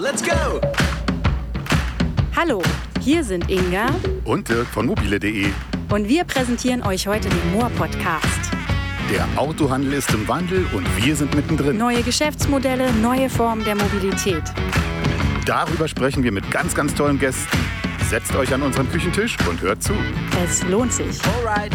let's go! Hallo, hier sind Inga und Dirk von mobile.de. Und wir präsentieren euch heute den Moor-Podcast. Der Autohandel ist im Wandel und wir sind mittendrin. Neue Geschäftsmodelle, neue Formen der Mobilität. Darüber sprechen wir mit ganz, ganz tollen Gästen. Setzt euch an unseren Küchentisch und hört zu. Es lohnt sich. Alright.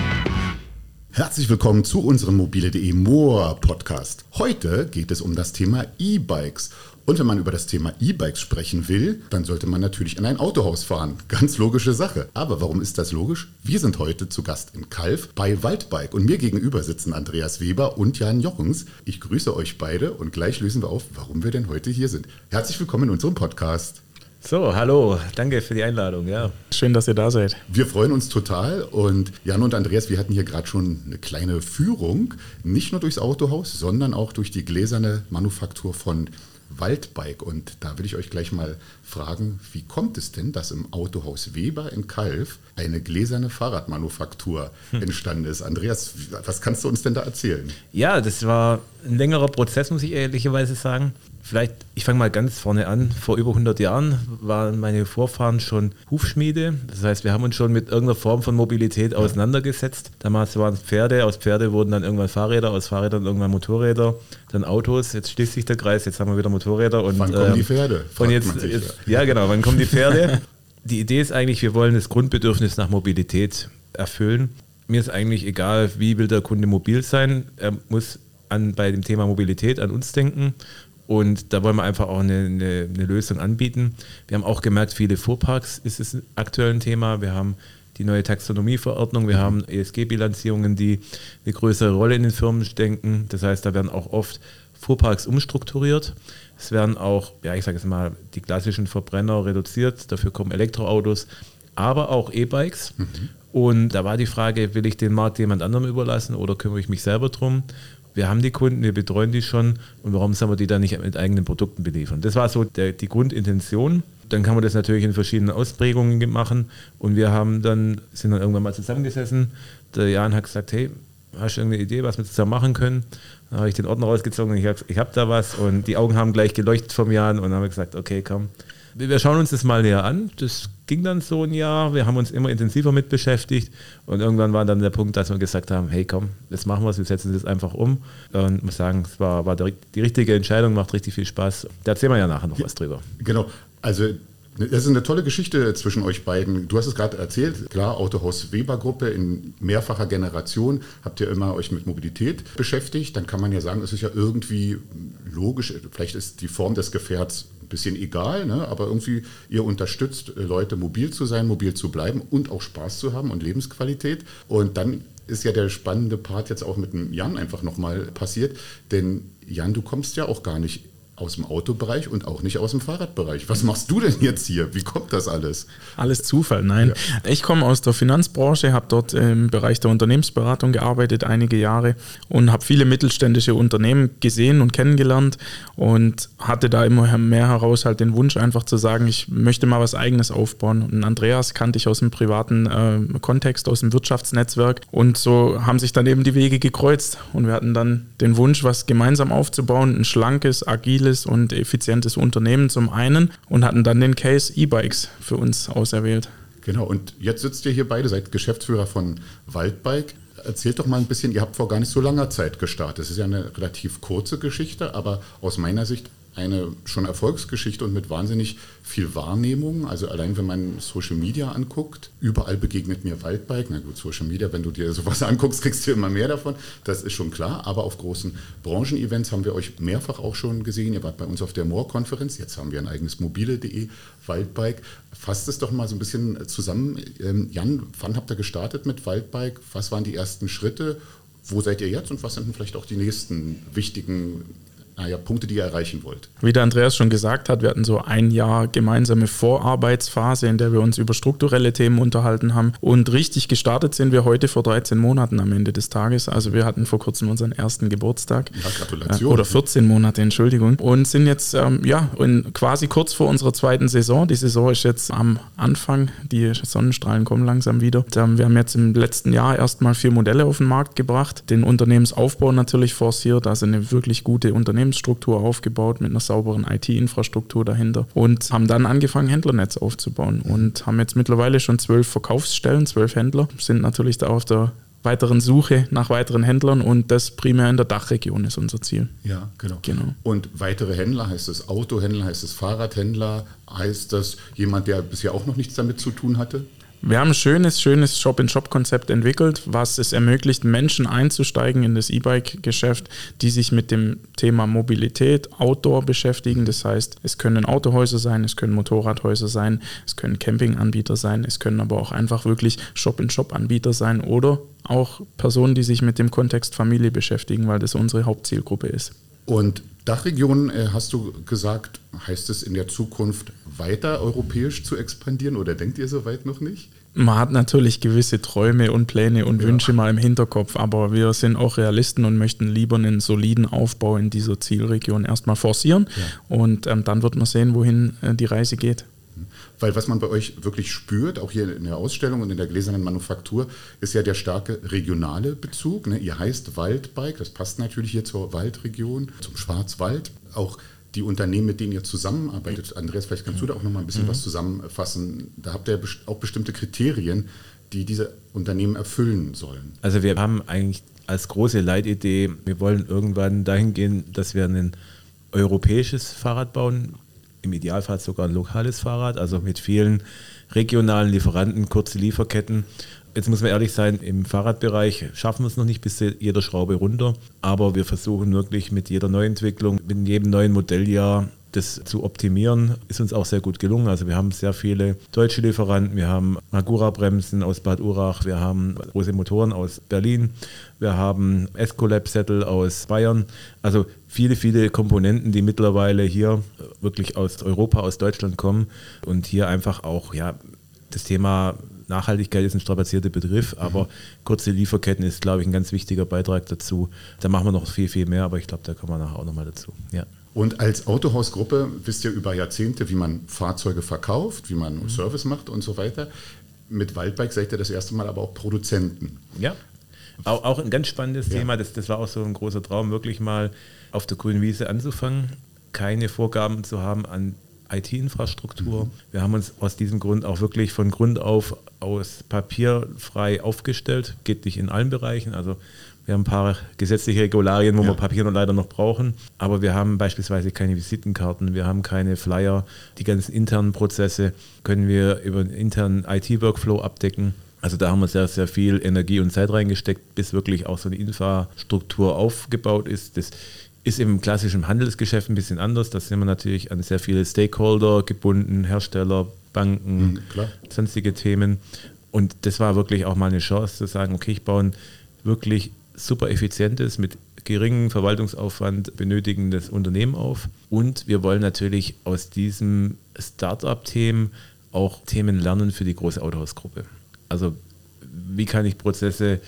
Herzlich willkommen zu unserem mobile.de Moor-Podcast. Heute geht es um das Thema E-Bikes. Und wenn man über das Thema E-Bikes sprechen will, dann sollte man natürlich in ein Autohaus fahren. Ganz logische Sache. Aber warum ist das logisch? Wir sind heute zu Gast in Calw bei Waldbike. Und mir gegenüber sitzen Andreas Weber und Jan Jochens. Ich grüße euch beide und gleich lösen wir auf, warum wir denn heute hier sind. Herzlich willkommen in unserem Podcast. So, hallo, danke für die Einladung, ja. Schön, dass ihr da seid. Wir freuen uns total und Jan und Andreas, wir hatten hier gerade schon eine kleine Führung, nicht nur durchs Autohaus, sondern auch durch die gläserne Manufaktur von Waldbike. Und da will ich euch gleich mal fragen, wie kommt es denn, dass im Autohaus Weber in Calw eine gläserne Fahrradmanufaktur entstanden ist? Andreas, was kannst du uns denn da erzählen? Ja, das war ein längerer Prozess, muss ich ehrlicherweise sagen. Vielleicht, ich fange mal ganz vorne an. Vor über 100 Jahren waren meine Vorfahren schon Hufschmiede. Das heißt, wir haben uns schon mit irgendeiner Form von Mobilität auseinandergesetzt. Damals waren es Pferde, aus Pferde wurden dann irgendwann Fahrräder, aus Fahrrädern irgendwann Motorräder, dann Autos. Jetzt schließt sich der Kreis, jetzt haben wir wieder Motorräder. Und, wann kommen die Pferde? Ja, genau, wann kommen die Pferde? Die Idee ist eigentlich, wir wollen das Grundbedürfnis nach Mobilität erfüllen. Mir ist eigentlich egal, wie will der Kunde mobil sein. Er muss bei dem Thema Mobilität an uns denken. Und da wollen wir einfach auch eine Lösung anbieten. Wir haben auch gemerkt, viele Fuhrparks ist es aktuell ein Thema. Wir haben die neue Taxonomieverordnung, wir haben ESG-Bilanzierungen, die eine größere Rolle in den Firmen denken. Das heißt, da werden auch oft Fuhrparks umstrukturiert. Es werden auch, ja, ich sage jetzt mal, die klassischen Verbrenner reduziert. Dafür kommen Elektroautos, aber auch E-Bikes. Und da war die Frage, will ich den Markt jemand anderem überlassen oder kümmere ich mich selber drum? Wir haben die Kunden, wir betreuen die schon und warum sollen wir die dann nicht mit eigenen Produkten beliefern? Das war so die Grundintention. Dann kann man das natürlich in verschiedenen Ausprägungen machen und wir sind dann irgendwann mal zusammengesessen. Der Jan hat gesagt, hey, hast du irgendeine Idee, was wir zusammen machen können? Dann habe ich den Ordner rausgezogen und ich habe da was und die Augen haben gleich geleuchtet vom Jan und dann haben wir gesagt, okay, komm, wir schauen uns das mal näher an. Das ging dann so ein Jahr, wir haben uns immer intensiver mit beschäftigt und irgendwann war dann der Punkt, dass wir gesagt haben, hey komm, jetzt machen wir es, wir setzen das einfach um und ich muss sagen, es war die richtige Entscheidung, macht richtig viel Spaß. Da erzählen wir ja nachher noch was drüber. Genau, also das ist eine tolle Geschichte zwischen euch beiden. Du hast es gerade erzählt, klar, Autohaus Weber-Gruppe in mehrfacher Generation, habt ihr immer euch mit Mobilität beschäftigt, dann kann man ja sagen, es ist ja irgendwie logisch, vielleicht ist die Form des Gefährts bisschen egal, ne? Aber irgendwie ihr unterstützt Leute, mobil zu sein, mobil zu bleiben und auch Spaß zu haben und Lebensqualität. Und dann ist ja der spannende Part jetzt auch mit dem Jan einfach nochmal passiert, denn Jan, du kommst ja auch gar nicht aus dem Autobereich und auch nicht aus dem Fahrradbereich. Was machst du denn jetzt hier? Wie kommt das alles? Alles Zufall, nein. Ja. Ich komme aus der Finanzbranche, habe dort im Bereich der Unternehmensberatung gearbeitet, einige Jahre und habe viele mittelständische Unternehmen gesehen und kennengelernt und hatte da immer mehr heraus halt den Wunsch einfach zu sagen, ich möchte mal was Eigenes aufbauen. Und Andreas kannte ich aus dem privaten Kontext, aus dem Wirtschaftsnetzwerk und so haben sich dann eben die Wege gekreuzt und wir hatten dann den Wunsch, was gemeinsam aufzubauen, ein schlankes, agiles und effizientes Unternehmen zum einen und hatten dann den Case E-Bikes für uns auserwählt. Genau, und jetzt sitzt ihr hier beide, seid Geschäftsführer von Waldbike. Erzählt doch mal ein bisschen, ihr habt vor gar nicht so langer Zeit gestartet. Es ist ja eine relativ kurze Geschichte, aber aus meiner Sicht eine schon Erfolgsgeschichte und mit wahnsinnig viel Wahrnehmung. Also allein wenn man Social Media anguckt, überall begegnet mir Waldbike. Na gut, Social Media, wenn du dir sowas anguckst, kriegst du immer mehr davon. Das ist schon klar. Aber auf großen Branchenevents haben wir euch mehrfach auch schon gesehen. Ihr wart bei uns auf der Moor-Konferenz. Jetzt haben wir ein eigenes mobile.de Waldbike. Fasst es doch mal so ein bisschen zusammen. Jan, wann habt ihr gestartet mit Waldbike? Was waren die ersten Schritte? Wo seid ihr jetzt und was sind denn vielleicht auch die nächsten wichtigen Punkte, die ihr erreichen wollt? Wie der Andreas schon gesagt hat, wir hatten so ein Jahr gemeinsame Vorarbeitsphase, in der wir uns über strukturelle Themen unterhalten haben. Und richtig gestartet sind wir heute vor 13 Monaten am Ende des Tages. Also wir hatten vor kurzem unseren ersten Geburtstag. Ja, Gratulation. Oder 14 Monate, Entschuldigung. Und sind jetzt quasi kurz vor unserer zweiten Saison. Die Saison ist jetzt am Anfang. Die Sonnenstrahlen kommen langsam wieder. Wir haben jetzt im letzten Jahr erstmal 4 Modelle auf den Markt gebracht. Den Unternehmensaufbau natürlich forciert, also eine wirklich gute Unternehmensstrategie Unternehmensstruktur aufgebaut mit einer sauberen IT-Infrastruktur dahinter und haben dann angefangen, Händlernetz aufzubauen und haben jetzt mittlerweile schon 12 Verkaufsstellen, 12 Händler, sind natürlich da auf der weiteren Suche nach weiteren Händlern und das primär in der Dachregion ist unser Ziel. Ja, genau. Und weitere Händler, heißt es Autohändler, heißt es Fahrradhändler, heißt das jemand, der bisher auch noch nichts damit zu tun hatte? Wir haben ein schönes Shop-in-Shop-Konzept entwickelt, was es ermöglicht, Menschen einzusteigen in das E-Bike-Geschäft, die sich mit dem Thema Mobilität, Outdoor beschäftigen. Das heißt, es können Autohäuser sein, es können Motorradhäuser sein, es können Campinganbieter sein, es können aber auch einfach wirklich Shop-in-Shop-Anbieter sein oder auch Personen, die sich mit dem Kontext Familie beschäftigen, weil das unsere Hauptzielgruppe ist. Und Dachregion, hast du gesagt, heißt es in der Zukunft weiter europäisch zu expandieren oder denkt ihr so weit noch nicht? Man hat natürlich gewisse Träume und Pläne und Wünsche mal im Hinterkopf, aber wir sind auch Realisten und möchten lieber einen soliden Aufbau in dieser Zielregion erstmal forcieren und dann wird man sehen, wohin die Reise geht. Weil was man bei euch wirklich spürt, auch hier in der Ausstellung und in der gläsernen Manufaktur, ist ja der starke regionale Bezug. Ne? Ihr heißt Waldbike, das passt natürlich hier zur Waldregion, zum Schwarzwald. Auch die Unternehmen, mit denen ihr zusammenarbeitet, Andreas, vielleicht kannst du da auch noch mal ein bisschen was zusammenfassen. Da habt ihr auch bestimmte Kriterien, die diese Unternehmen erfüllen sollen. Also wir haben eigentlich als große Leitidee, wir wollen irgendwann dahin gehen, dass wir ein europäisches Fahrrad bauen, im Idealfall sogar ein lokales Fahrrad, also mit vielen regionalen Lieferanten, kurze Lieferketten. Jetzt muss man ehrlich sein, im Fahrradbereich schaffen wir es noch nicht bis zu jeder Schraube runter, aber wir versuchen wirklich mit jeder Neuentwicklung, mit jedem neuen Modelljahr das zu optimieren, ist uns auch sehr gut gelungen. Also wir haben sehr viele deutsche Lieferanten, wir haben Magura-Bremsen aus Bad Urach, wir haben große Motoren aus Berlin, wir haben Escolab-Sättel aus Bayern. Also viele Komponenten, die mittlerweile hier wirklich aus Europa, aus Deutschland kommen und hier einfach auch, das Thema Nachhaltigkeit ist ein strapazierter Begriff, aber kurze Lieferketten ist, glaube ich, ein ganz wichtiger Beitrag dazu. Da machen wir noch viel mehr, aber ich glaube, da kommen wir nachher auch nochmal dazu. Ja. Und als Autohausgruppe wisst ihr über Jahrzehnte, wie man Fahrzeuge verkauft, wie man Service macht und so weiter. Mit Waldbike seid ihr das erste Mal aber auch Produzenten. Ja, auch ein ganz spannendes Thema. Das war auch so ein großer Traum, wirklich mal auf der grünen Wiese anzufangen, keine Vorgaben zu haben an IT-Infrastruktur. Wir haben uns aus diesem Grund auch wirklich von Grund auf aus papierfrei aufgestellt. Geht nicht in allen Bereichen. Also wir haben ein paar gesetzliche Regularien, wo wir Papier noch leider noch brauchen. Aber wir haben beispielsweise keine Visitenkarten, wir haben keine Flyer. Die ganzen internen Prozesse können wir über einen internen IT-Workflow abdecken. Also da haben wir sehr, sehr viel Energie und Zeit reingesteckt, bis wirklich auch so eine Infrastruktur aufgebaut ist. Das ist im klassischen Handelsgeschäft ein bisschen anders. Da sind wir natürlich an sehr viele Stakeholder gebunden, Hersteller, Banken, sonstige Themen. Und das war wirklich auch mal eine Chance zu sagen, okay, ich baue ein wirklich super effizientes, mit geringem Verwaltungsaufwand benötigendes Unternehmen auf. Und wir wollen natürlich aus diesem Start-up-Themen auch Themen lernen für die große Autohausgruppe. Also wie kann ich Prozesse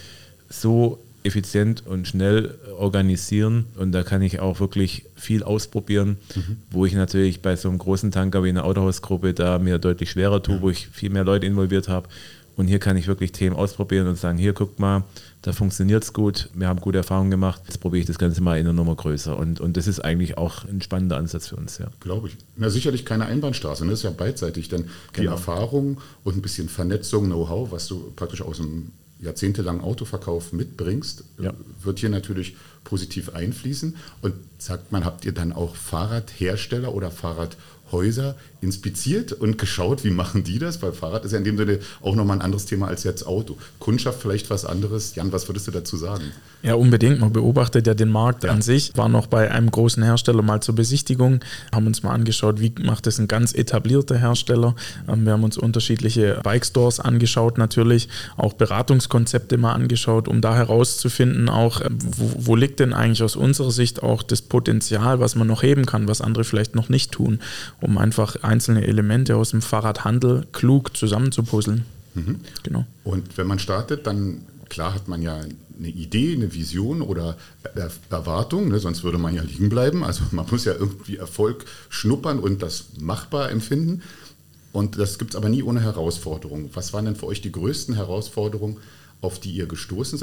so effizient und schnell organisieren, und da kann ich auch wirklich viel ausprobieren, wo ich natürlich bei so einem großen Tanker wie einer Autohausgruppe da mir deutlich schwerer tue, wo ich viel mehr Leute involviert habe. Und hier kann ich wirklich Themen ausprobieren und sagen, hier guckt mal, da funktioniert es gut, wir haben gute Erfahrungen gemacht, jetzt probiere ich das Ganze mal in einer Nummer größer. Und das ist eigentlich auch ein spannender Ansatz für uns. Ja. Glaube ich. Na, sicherlich keine Einbahnstraße, das ist ja beidseitig, denn die Erfahrung und ein bisschen Vernetzung, Know-how, was du praktisch aus einem jahrzehntelangen Autoverkauf mitbringst, wird hier natürlich positiv einfließen. Und sagt man, habt ihr dann auch Fahrradhersteller oder Fahrradhäuser inspiziert und geschaut, wie machen die das? Weil Fahrrad ist ja in dem Sinne auch nochmal ein anderes Thema als jetzt Auto. Kundschaft vielleicht was anderes. Jan, was würdest du dazu sagen? Ja, unbedingt. Man beobachtet ja den Markt an sich. War noch bei einem großen Hersteller mal zur Besichtigung, haben uns mal angeschaut, wie macht das ein ganz etablierter Hersteller. Wir haben uns unterschiedliche Bike-Stores angeschaut natürlich, auch Beratungskonzepte mal angeschaut, um da herauszufinden, auch wo liegt denn eigentlich aus unserer Sicht auch das Potenzial, was man noch heben kann, was andere vielleicht noch nicht tun, um einfach einzelne Elemente aus dem Fahrradhandel klug zusammenzupuzzeln. Genau. Und wenn man startet, dann klar hat man ja eine Idee, eine Vision oder Erwartung, ne? Sonst würde man ja liegen bleiben. Also man muss ja irgendwie Erfolg schnuppern und das machbar empfinden. Und das gibt es aber nie ohne Herausforderungen. Was waren denn für euch die größten Herausforderungen, auf die ihr gestoßen seid?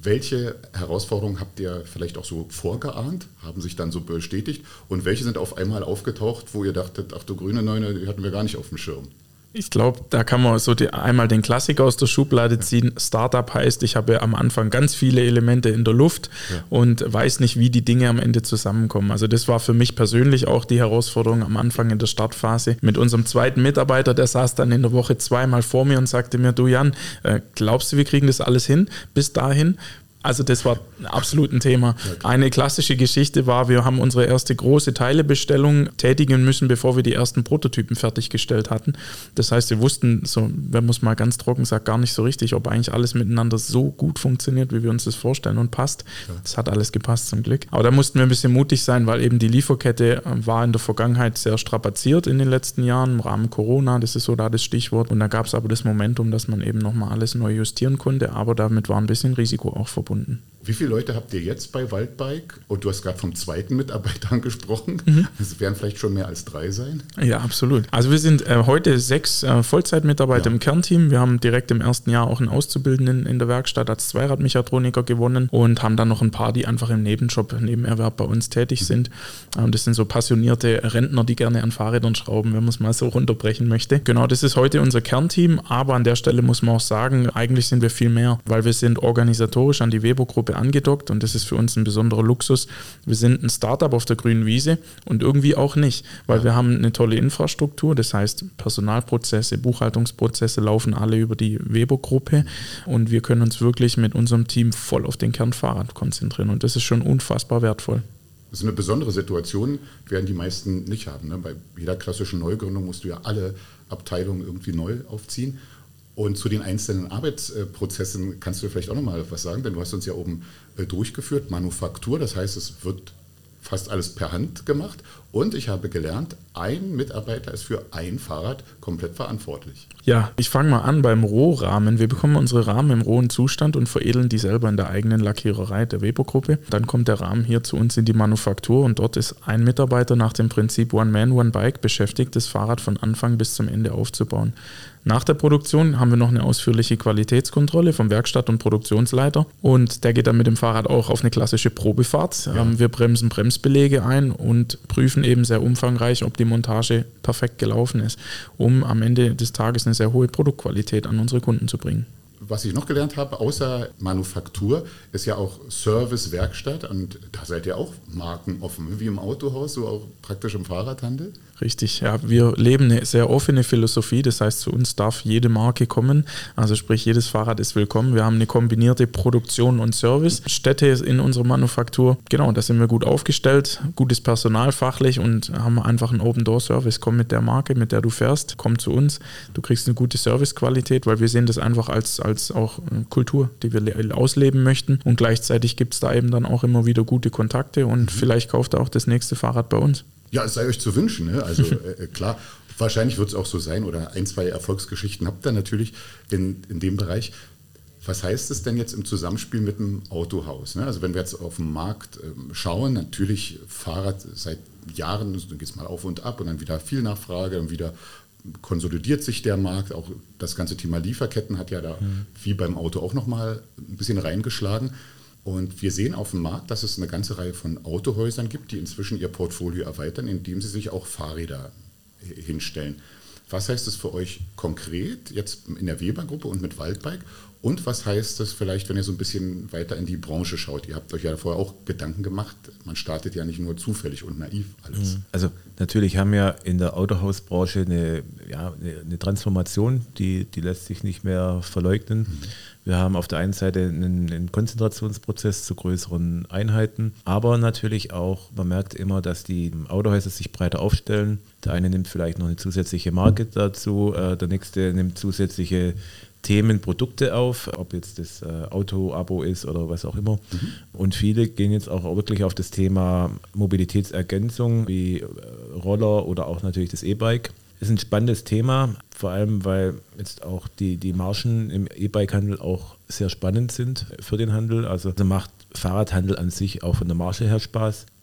Welche Herausforderungen habt ihr vielleicht auch so vorgeahnt, haben sich dann so bestätigt und welche sind auf einmal aufgetaucht, wo ihr dachtet, ach du grüne Neune, die hatten wir gar nicht auf dem Schirm? Ich glaube, da kann man so einmal den Klassiker aus der Schublade ziehen. Startup heißt, ich habe am Anfang ganz viele Elemente in der Luft und weiß nicht, wie die Dinge am Ende zusammenkommen. Also das war für mich persönlich auch die Herausforderung am Anfang in der Startphase. Mit unserem zweiten Mitarbeiter, der saß dann in der Woche 2-mal vor mir und sagte mir, du Jan, glaubst du, wir kriegen das alles hin bis dahin? Also das war absolut ein Thema. Eine klassische Geschichte war, wir haben unsere erste große Teilebestellung tätigen müssen, bevor wir die ersten Prototypen fertiggestellt hatten. Das heißt, wir wussten, so, wenn man es mal ganz trocken sagt, gar nicht so richtig, ob eigentlich alles miteinander so gut funktioniert, wie wir uns das vorstellen und passt. Das hat alles gepasst zum Glück. Aber da mussten wir ein bisschen mutig sein, weil eben die Lieferkette war in der Vergangenheit sehr strapaziert in den letzten Jahren, im Rahmen Corona, das ist so da das Stichwort. Und da gab es aber das Momentum, dass man eben nochmal alles neu justieren konnte, aber damit war ein bisschen Risiko auch verbunden. Wie viele Leute habt ihr jetzt bei Waldbike? Und du hast gerade vom zweiten Mitarbeiter angesprochen. Es werden vielleicht schon mehr als 3 sein. Ja, absolut. Also wir sind heute 6 Vollzeitmitarbeiter im Kernteam. Wir haben direkt im ersten Jahr auch einen Auszubildenden in der Werkstatt als Zweiradmechatroniker gewonnen und haben dann noch ein paar, die einfach im Nebenjob, Nebenerwerb bei uns tätig sind. Das sind so passionierte Rentner, die gerne an Fahrrädern schrauben, wenn man es mal so runterbrechen möchte. Genau, das ist heute unser Kernteam. Aber an der Stelle muss man auch sagen, eigentlich sind wir viel mehr, weil wir sind organisatorisch an die Weber-Gruppe angedockt und das ist für uns ein besonderer Luxus. Wir sind ein Startup auf der grünen Wiese und irgendwie auch nicht, weil wir haben eine tolle Infrastruktur, das heißt Personalprozesse, Buchhaltungsprozesse laufen alle über die Weber-Gruppe und wir können uns wirklich mit unserem Team voll auf den Kernfahrrad konzentrieren und das ist schon unfassbar wertvoll. Das ist eine besondere Situation, werden die meisten nicht haben. Ne? Bei jeder klassischen Neugründung musst du ja alle Abteilungen irgendwie neu aufziehen. Und zu den einzelnen Arbeitsprozessen kannst du vielleicht auch nochmal was sagen, denn du hast uns ja oben durchgeführt, Manufaktur, das heißt, es wird fast alles per Hand gemacht und ich habe gelernt, ein Mitarbeiter ist für ein Fahrrad komplett verantwortlich. Ja, ich fange mal an beim Rohrahmen. Wir bekommen unsere Rahmen im rohen Zustand und veredeln die selber in der eigenen Lackiererei der Weber-Gruppe. Dann kommt der Rahmen hier zu uns in die Manufaktur und dort ist ein Mitarbeiter nach dem Prinzip One Man, One Bike beschäftigt, das Fahrrad von Anfang bis zum Ende aufzubauen. Nach der Produktion haben wir noch eine ausführliche Qualitätskontrolle vom Werkstatt- und Produktionsleiter und der geht dann mit dem Fahrrad auch auf eine klassische Probefahrt. Ja. Wir bremsen Bremsbeläge ein und prüfen eben sehr umfangreich, ob die Montage perfekt gelaufen ist, um am Ende des Tages eine sehr hohe Produktqualität an unsere Kunden zu bringen. Was ich noch gelernt habe, außer Manufaktur, ist ja auch Service, Werkstatt und da seid ihr auch markenoffen, wie im Autohaus, so auch praktisch im Fahrradhandel. Richtig, ja, wir leben eine sehr offene Philosophie, das heißt, zu uns darf jede Marke kommen, also sprich, jedes Fahrrad ist willkommen. Wir haben eine kombinierte Produktion und Service, Städte in unserer Manufaktur, genau, da sind wir gut aufgestellt, gutes Personal fachlich und haben einfach einen Open-Door-Service. Komm mit der Marke, mit der du fährst, komm zu uns, du kriegst eine gute Servicequalität, weil wir sehen das einfach als auch Kultur, die wir ausleben möchten und gleichzeitig gibt es da eben dann auch immer wieder gute Kontakte und vielleicht kauft ihr auch das nächste Fahrrad bei uns. Ja, es sei euch zu wünschen. Ne? Also klar, wahrscheinlich wird es auch so sein oder 1, 2 Erfolgsgeschichten habt ihr natürlich in dem Bereich. Was heißt es denn jetzt im Zusammenspiel mit dem Autohaus? Ne? Also wenn wir jetzt auf den Markt schauen, natürlich Fahrrad seit Jahren, dann geht es mal auf und ab und dann wieder viel Nachfrage, dann wieder konsolidiert sich der Markt. Auch das ganze Thema Lieferketten hat ja da wie beim Auto auch nochmal ein bisschen reingeschlagen. Und wir sehen auf dem Markt, dass es eine ganze Reihe von Autohäusern gibt, die inzwischen ihr Portfolio erweitern, indem sie sich auch Fahrräder hinstellen. Was heißt das für euch konkret jetzt in der Weber-Gruppe und mit Waldbike? Und was heißt das vielleicht, wenn ihr so ein bisschen weiter in die Branche schaut? Ihr habt euch ja vorher auch Gedanken gemacht. Man startet ja nicht nur zufällig und naiv alles. Also natürlich haben wir in der Autohausbranche eine Transformation, die lässt sich nicht mehr verleugnen. Wir haben auf der einen Seite einen Konzentrationsprozess zu größeren Einheiten, aber natürlich auch, man merkt immer, dass die Autohäuser sich breiter aufstellen. Der eine nimmt vielleicht noch eine zusätzliche Marke dazu, der nächste nimmt zusätzliche Themen, Produkte auf, ob jetzt das Auto-Abo ist oder was auch immer. Und viele gehen jetzt auch wirklich auf das Thema Mobilitätsergänzung wie Roller oder auch natürlich das E-Bike. Ist ein spannendes Thema, vor allem weil jetzt auch die Margen im E-Bike-Handel auch sehr spannend sind für den Handel. Also macht Fahrradhandel an sich auch von der Marge her Spaß.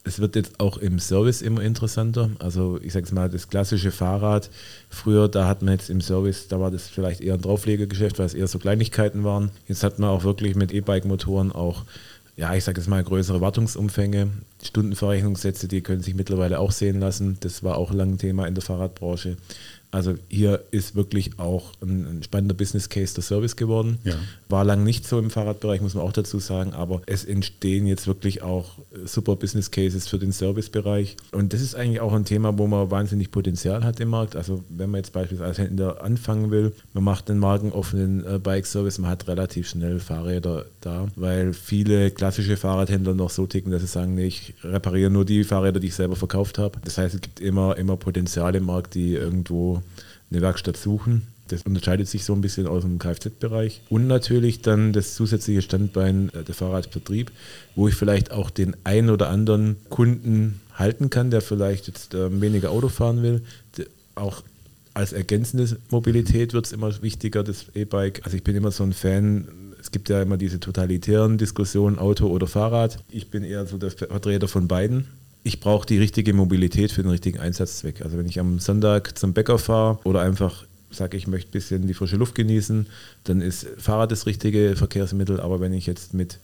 Es wird jetzt auch im Service immer interessanter. Also ich sage es mal, das klassische Fahrrad, früher, da hat man jetzt im Service, da war das vielleicht eher ein Drauflegergeschäft, weil es eher so Kleinigkeiten waren. Jetzt hat man auch wirklich mit E-Bike-Motoren auch, ja, ich sage jetzt mal, größere Wartungsumfänge. Stundenverrechnungssätze, die können sich mittlerweile auch sehen lassen. Das war auch lange Thema in der Fahrradbranche. Also hier ist wirklich auch ein spannender Business Case der Service geworden. Ja. War lang nicht so im Fahrradbereich, muss man auch dazu sagen, aber es entstehen jetzt wirklich auch super Business Cases für den Servicebereich. Und das ist eigentlich auch ein Thema, wo man wahnsinnig Potenzial hat im Markt. Also wenn man jetzt beispielsweise als Händler anfangen will, man macht einen markenoffenen Bike-Service, man hat relativ schnell Fahrräder da, weil viele klassische Fahrradhändler noch so ticken, dass sie sagen, nee, ich repariere nur die Fahrräder, die ich selber verkauft habe. Das heißt, es gibt immer Potenzial im Markt, die irgendwo eine Werkstatt suchen. Das unterscheidet sich so ein bisschen aus dem Kfz-Bereich. Und natürlich dann das zusätzliche Standbein, der Fahrradvertrieb, wo ich vielleicht auch den einen oder anderen Kunden halten kann, der vielleicht jetzt weniger Auto fahren will. Auch als ergänzende Mobilität wird es immer wichtiger, das E-Bike. Also ich bin immer so ein Fan, es gibt ja immer diese totalitären Diskussionen, Auto oder Fahrrad. Ich bin eher so der Vertreter von beiden. Ich brauche die richtige Mobilität für den richtigen Einsatzzweck. Also wenn ich am Sonntag zum Bäcker fahre oder einfach sage, ich möchte ein bisschen die frische Luft genießen, dann ist Fahrrad das richtige Verkehrsmittel. Aber wenn ich jetzt mit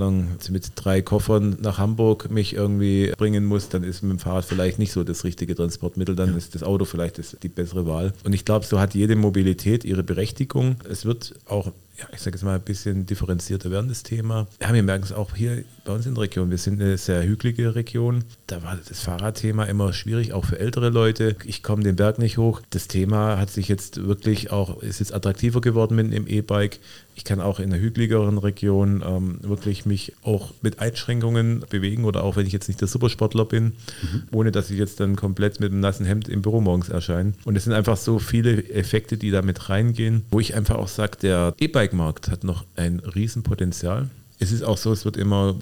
3 Koffern nach Hamburg mich irgendwie bringen muss, dann ist mit dem Fahrrad vielleicht nicht so das richtige Transportmittel. Dann ist das Auto vielleicht die bessere Wahl. Und ich glaube, so hat jede Mobilität ihre Berechtigung. Es wird auch, ja, ich sage jetzt mal, ein bisschen differenzierter werden, das Thema. Ja, wir merken es auch hier bei uns in der Region. Wir sind eine sehr hügelige Region. Da war das Fahrradthema immer schwierig, auch für ältere Leute. Ich komme den Berg nicht hoch. Das Thema hat sich jetzt wirklich auch, ist jetzt attraktiver geworden mit dem E-Bike. Ich kann auch in einer hügeligeren Region wirklich mich auch mit Einschränkungen bewegen oder auch wenn ich jetzt nicht der Supersportler bin, ohne dass ich jetzt dann komplett mit einem nassen Hemd im Büro morgens erscheine. Und es sind einfach so viele Effekte, die da mit reingehen, wo ich einfach auch sage, der E-Bike-Markt hat noch ein Riesenpotenzial. Es ist auch so, es wird immer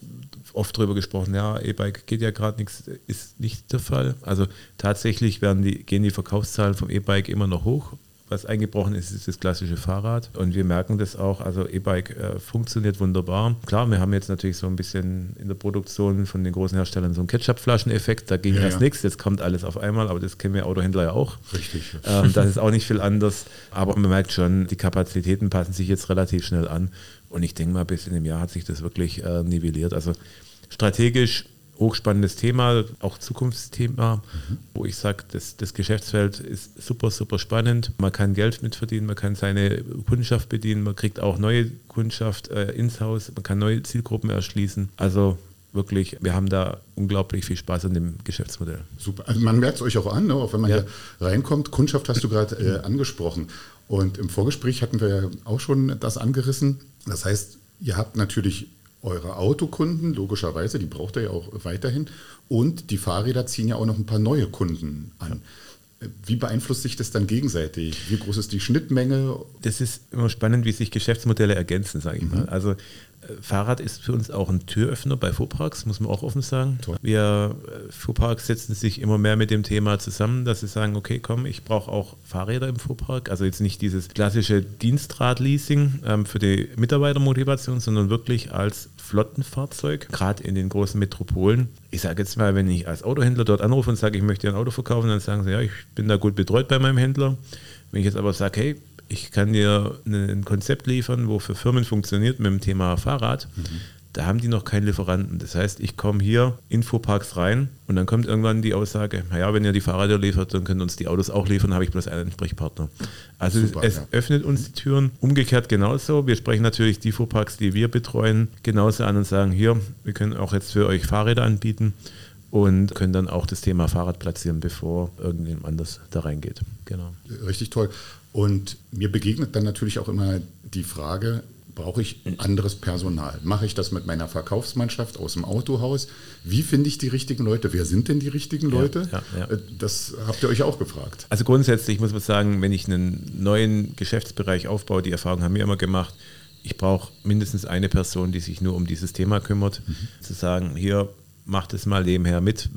oft darüber gesprochen, ja, E-Bike geht ja gerade nichts, ist nicht der Fall. Also tatsächlich gehen die Verkaufszahlen vom E-Bike immer noch hoch. Was eingebrochen ist, ist das klassische Fahrrad. Und wir merken das auch, also E-Bike funktioniert wunderbar. Klar, wir haben jetzt natürlich so ein bisschen in der Produktion von den großen Herstellern so einen Ketchup-Flaschen-Effekt. Da ging erst nichts, jetzt kommt alles auf einmal, aber das kennen wir Autohändler ja auch. Richtig. Das ist auch nicht viel anders. Aber man merkt schon, die Kapazitäten passen sich jetzt relativ schnell an. Und ich denke mal, bis in dem Jahr hat sich das wirklich nivelliert. Also strategisch hochspannendes Thema, auch Zukunftsthema, wo ich sage, das Geschäftsfeld ist super, super spannend. Man kann Geld mitverdienen, man kann seine Kundschaft bedienen, man kriegt auch neue Kundschaft ins Haus, man kann neue Zielgruppen erschließen. Also wirklich, wir haben da unglaublich viel Spaß an dem Geschäftsmodell. Super. Also man merkt es euch auch an, ne? Auch wenn man hier reinkommt. Kundschaft hast du gerade angesprochen. Und im Vorgespräch hatten wir ja auch schon das angerissen. Das heißt, ihr habt natürlich eure Autokunden, logischerweise, die braucht ihr ja auch weiterhin. Und die Fahrräder ziehen ja auch noch ein paar neue Kunden an. Wie beeinflusst sich das dann gegenseitig? Wie groß ist die Schnittmenge? Das ist immer spannend, wie sich Geschäftsmodelle ergänzen, sage ich mal. Also Fahrrad ist für uns auch ein Türöffner bei Fuhrparks, muss man auch offen sagen. Toll. Fuhrparks setzen sich immer mehr mit dem Thema zusammen, dass sie sagen, okay, komm, ich brauche auch Fahrräder im Fuhrpark. Also jetzt nicht dieses klassische Dienstrad-Leasing für die Mitarbeitermotivation, sondern wirklich als Flottenfahrzeug, gerade in den großen Metropolen. Ich sage jetzt mal, wenn ich als Autohändler dort anrufe und sage, ich möchte ein Auto verkaufen, dann sagen sie, ja, ich bin da gut betreut bei meinem Händler. Wenn ich jetzt aber sage, hey, ich kann dir ein Konzept liefern, wo für Firmen funktioniert mit dem Thema Fahrrad, da haben die noch keinen Lieferanten. Das heißt, ich komme hier in Fuhrparks rein und dann kommt irgendwann die Aussage, naja, wenn ihr die Fahrräder liefert, dann können uns die Autos auch liefern, habe ich bloß einen Ansprechpartner. Also super, es öffnet uns die Türen. Umgekehrt genauso. Wir sprechen natürlich die Fuhrparks, die wir betreuen, genauso an und sagen, hier, wir können auch jetzt für euch Fahrräder anbieten und können dann auch das Thema Fahrrad platzieren, bevor irgendjemand anders da reingeht. Genau. Richtig toll. Und mir begegnet dann natürlich auch immer die Frage, brauche ich anderes Personal? Mache ich das mit meiner Verkaufsmannschaft aus dem Autohaus? Wie finde ich die richtigen Leute? Wer sind denn die richtigen Leute? Ja. Das habt ihr euch auch gefragt. Also grundsätzlich muss man sagen, wenn ich einen neuen Geschäftsbereich aufbaue, die Erfahrung haben wir immer gemacht, ich brauche mindestens eine Person, die sich nur um dieses Thema kümmert. Zu sagen, hier, macht es mal nebenher mit, wird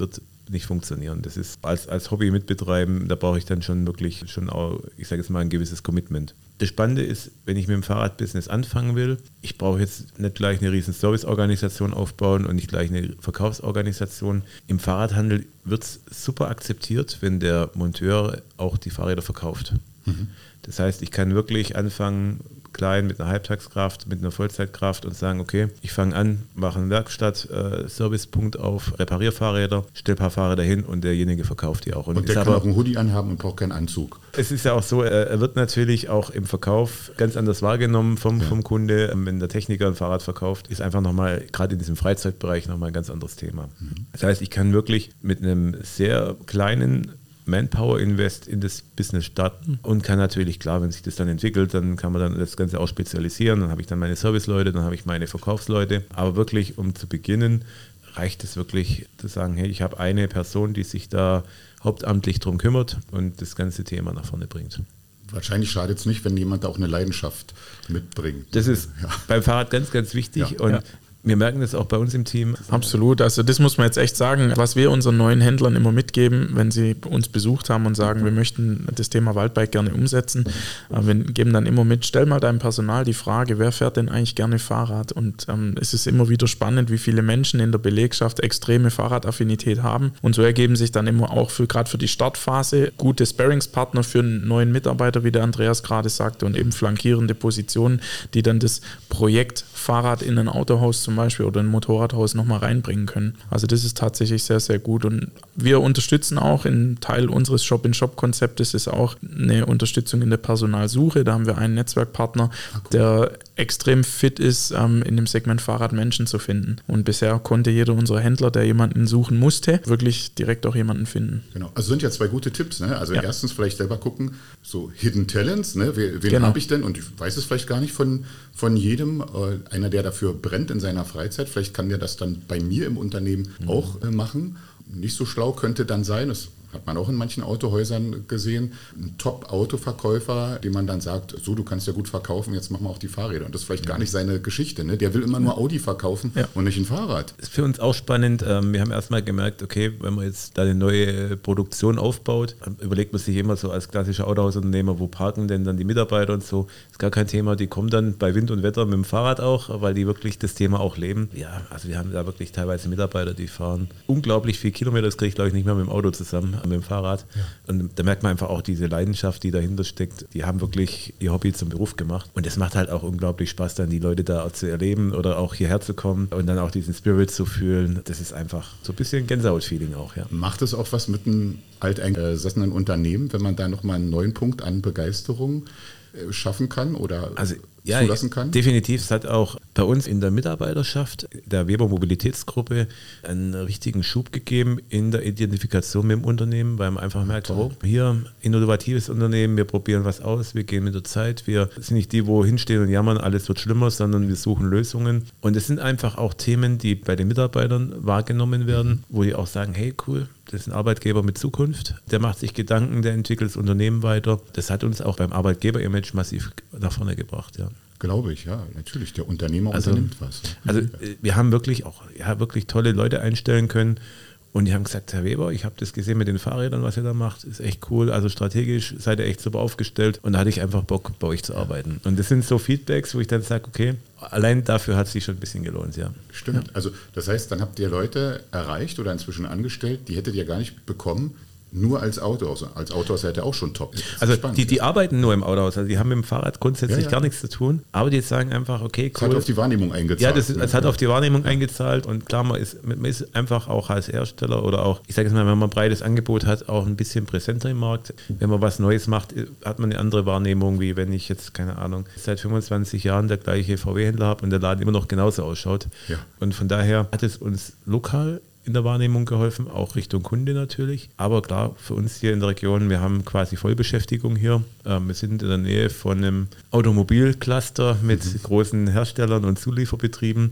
nicht funktionieren. Das ist als Hobby mitbetreiben, da brauche ich dann schon wirklich auch, ich sage jetzt mal, ein gewisses Commitment. Das Spannende ist, wenn ich mit dem Fahrradbusiness anfangen will, ich brauche jetzt nicht gleich eine riesen Serviceorganisation aufbauen und nicht gleich eine Verkaufsorganisation. Im Fahrradhandel wird es super akzeptiert, wenn der Monteur auch die Fahrräder verkauft. Das heißt, ich kann wirklich anfangen, klein mit einer Halbtagskraft, mit einer Vollzeitkraft und sagen, okay, ich fange an, mache einen Werkstatt, Servicepunkt auf, repariere Fahrräder, stelle ein paar Fahrräder hin und derjenige verkauft die auch. Und der kann auch einen Hoodie anhaben und braucht keinen Anzug. Es ist ja auch so, er wird natürlich auch im Verkauf ganz anders wahrgenommen vom Kunde. Wenn der Techniker ein Fahrrad verkauft, ist einfach nochmal, gerade in diesem Freizeitbereich, nochmal ein ganz anderes Thema. Das heißt, ich kann wirklich mit einem sehr kleinen Manpower-Invest in das Business starten und kann natürlich, klar, wenn sich das dann entwickelt, dann kann man dann das Ganze auch spezialisieren, dann habe ich dann meine Serviceleute, dann habe ich meine Verkaufsleute, aber wirklich, um zu beginnen, reicht es wirklich zu sagen, hey, ich habe eine Person, die sich da hauptamtlich drum kümmert und das ganze Thema nach vorne bringt. Wahrscheinlich schadet es nicht, wenn jemand auch eine Leidenschaft mitbringt. Das ist beim Fahrrad ganz, ganz wichtig und wir merken das auch bei uns im Team. Absolut, also das muss man jetzt echt sagen, was wir unseren neuen Händlern immer mitgeben, wenn sie uns besucht haben und sagen, wir möchten das Thema Waldbike gerne umsetzen. Wir geben dann immer mit, stell mal deinem Personal die Frage, wer fährt denn eigentlich gerne Fahrrad? Und es ist immer wieder spannend, wie viele Menschen in der Belegschaft extreme Fahrradaffinität haben. Und so ergeben sich dann immer auch gerade für die Startphase gute Sparringspartner für einen neuen Mitarbeiter, wie der Andreas gerade sagte, und eben flankierende Positionen, die dann das Projekt Fahrrad in ein Autohaus zum Beispiel oder ein Motorradhaus nochmal reinbringen können. Also das ist tatsächlich sehr, sehr gut und wir unterstützen auch, in Teil unseres Shop-in-Shop-Konzeptes ist auch eine Unterstützung in der Personalsuche. Da haben wir einen Netzwerkpartner, der extrem fit ist, in dem Segment Fahrrad Menschen zu finden. Und bisher konnte jeder unserer Händler, der jemanden suchen musste, wirklich direkt auch jemanden finden. Genau, also sind ja zwei gute Tipps. Ne? Also erstens vielleicht selber gucken, so Hidden Talents, ne? Wen habe ich denn? Und ich weiß es vielleicht gar nicht von jedem. Einer, der dafür brennt in seiner Freizeit, vielleicht kann der das dann bei mir im Unternehmen auch machen. Nicht so schlau könnte dann sein, das hat man auch in manchen Autohäusern gesehen, ein Top-Autoverkäufer, dem man dann sagt, so, du kannst ja gut verkaufen, jetzt machen wir auch die Fahrräder. Und das ist vielleicht gar nicht seine Geschichte. Ne? Der will immer nur Audi verkaufen und nicht ein Fahrrad. Das ist für uns auch spannend. Wir haben erstmal gemerkt, okay, wenn man jetzt da eine neue Produktion aufbaut, überlegt man sich immer so als klassischer Autohausunternehmer, wo parken denn dann die Mitarbeiter und so. Ist gar kein Thema. Die kommen dann bei Wind und Wetter mit dem Fahrrad auch, weil die wirklich das Thema auch leben. Ja, also wir haben da wirklich teilweise Mitarbeiter, die fahren unglaublich viel Kilometer. Das kriege ich, glaube ich, nicht mehr mit dem Auto zusammen. Mit dem Fahrrad. Ja. Und da merkt man einfach auch diese Leidenschaft, die dahinter steckt. Die haben wirklich ihr Hobby zum Beruf gemacht. Und es macht halt auch unglaublich Spaß, dann die Leute da zu erleben oder auch hierher zu kommen und dann auch diesen Spirit zu fühlen. Das ist einfach so ein bisschen Gänsehaut-Feeling auch. Ja. Macht es auch was mit einem alteingesessenen Unternehmen, wenn man da nochmal einen neuen Punkt an Begeisterung schaffen kann oder zulassen kann? Definitiv. Es hat auch bei uns in der Mitarbeiterschaft der Weber Mobilitätsgruppe einen richtigen Schub gegeben in der Identifikation mit dem Unternehmen, weil man einfach merkt, oh, hier innovatives Unternehmen, wir probieren was aus, wir gehen mit der Zeit, wir sind nicht die, wo hinstehen und jammern, alles wird schlimmer, sondern wir suchen Lösungen. Und es sind einfach auch Themen, die bei den Mitarbeitern wahrgenommen werden, wo die auch sagen, hey, cool, das ist ein Arbeitgeber mit Zukunft, der macht sich Gedanken, der entwickelt das Unternehmen weiter. Das hat uns auch beim Arbeitgeber-Image massiv nach vorne gebracht, ja. Glaube ich, ja, natürlich. Der Unternehmer unternimmt was. Also wir haben wirklich auch wirklich tolle Leute einstellen können und die haben gesagt, Herr Weber, ich habe das gesehen mit den Fahrrädern, was ihr da macht, ist echt cool, also strategisch seid ihr echt super aufgestellt und da hatte ich einfach Bock, bei euch zu arbeiten. Und das sind so Feedbacks, wo ich dann sage, okay, allein dafür hat es sich schon ein bisschen gelohnt, ja. Stimmt, ja. Also das heißt, dann habt ihr Leute erreicht oder inzwischen angestellt, die hättet ihr gar nicht bekommen, nur als Autohaus. Als Autohaus seid ihr auch schon top. Also die arbeiten nur im Autohaus, also die haben mit dem Fahrrad grundsätzlich gar nichts zu tun, aber die sagen einfach, okay, cool. Es hat auf die Wahrnehmung eingezahlt. Ja, es hat auf die Wahrnehmung eingezahlt und klar, man ist einfach auch als Hersteller oder auch, ich sage jetzt mal, wenn man ein breites Angebot hat, auch ein bisschen präsenter im Markt. Wenn man was Neues macht, hat man eine andere Wahrnehmung, wie wenn ich jetzt, keine Ahnung, seit 25 Jahren der gleiche VW-Händler habe und der Laden immer noch genauso ausschaut. Ja. Und von daher hat es uns lokal in der Wahrnehmung geholfen, auch Richtung Kunde natürlich. Aber klar, für uns hier in der Region, wir haben quasi Vollbeschäftigung hier. Wir sind in der Nähe von einem Automobilcluster mit großen Herstellern und Zulieferbetrieben.